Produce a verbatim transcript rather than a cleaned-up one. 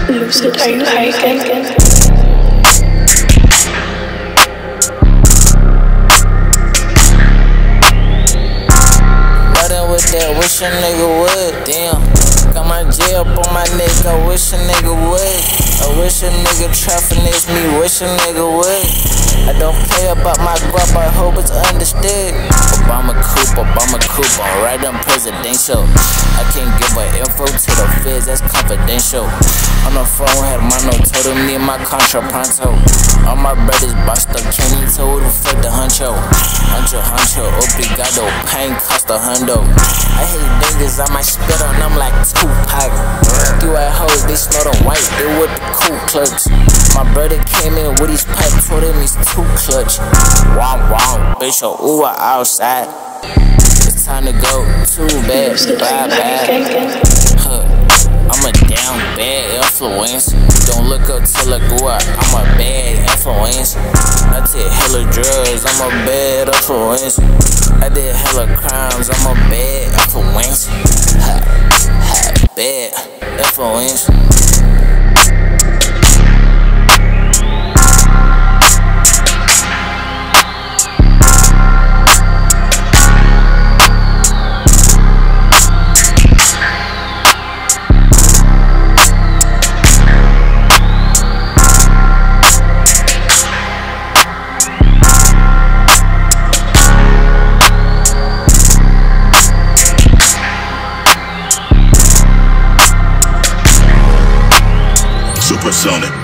Lucid, are you high again? With that, wish a nigga would. Damn, got my J up on my neck, I wish a nigga would. I wish a nigga trap finesse me, wish a nigga would. I don't play about my guap, I hope it's understood. Obama coupe, Obama coupe, I'm right on presidential. I can't give a info to the feds, that's confidential. On the phone, had Mano told him need my contra pronto. All my brothers boxed up, can't even tell who the fuck the huncho. Huncho, huncho, obrigado, pain cost a hundo. I hate niggas, I might spit on them like Tupac. Do I hoes, they smell the white, they with the cool clubs. My brother came in with his pipe, told him he's too clutch. Wow, wow, bitch, oh, ooh, outside. It's time to go, too bad, bye, bye. Huh, I'm a damn bad influence. Don't look up till I go out, I'm a bad influence. I did hella drugs, I'm a bad influence. I did hella crimes, I'm a bad influence. Ha, ha, bad influence. Supersonic.